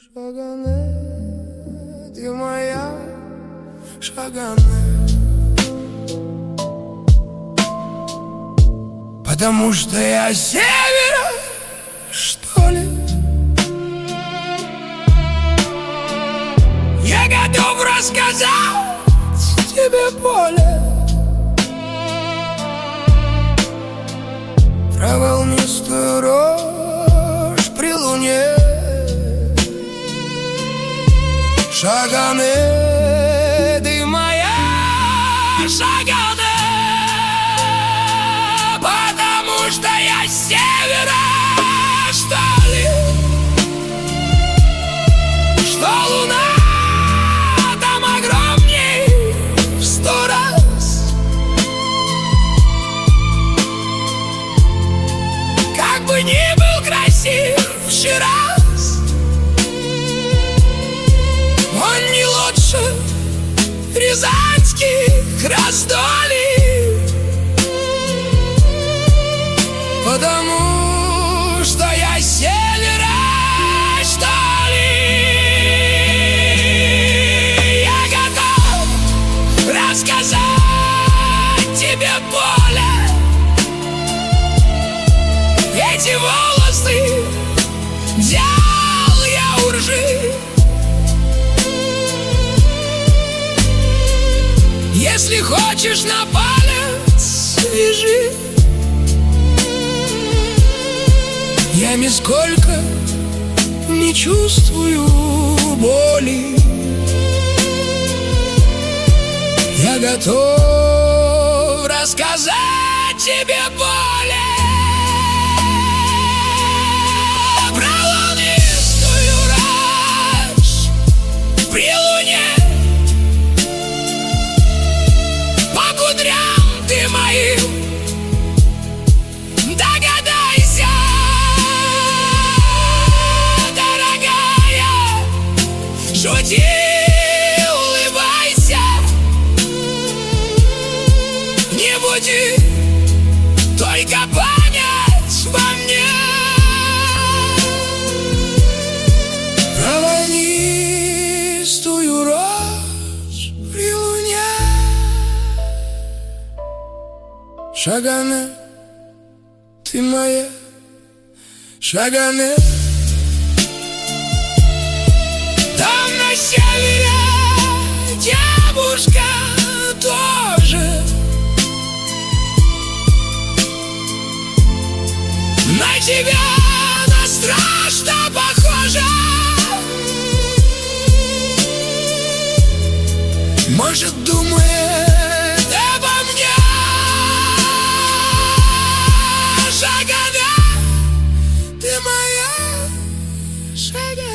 Шагане, ты моя Шагане, потому что я с севера, что ли? Я готов рассказать тебе поле про волнистую рожь при луне. Шагане, ты моя Шагане, потому что я с севера, что ли? Что луна там огромней в 100 раз. Как бы ни был красив вчера, он не лучше рязанских раздолий, потому что я с севера, что ли? Я готов рассказать тебе поле. Эти волосы взял я у ржи. Если хочешь, на палец вяжи. Я нисколько не чувствую боли. Я готов рассказать тебе более про волнистую рожь при луне. Ты моим догадайся, дорогая, шути, улыбайся, не буди, только понять во мне про волнистую рожь при луне. Шагане, ты моя Шагане, там на севере девушка тоже на тебя, на страшно похожа. Может, думает обо мне. Шагане, ты моя Шагане.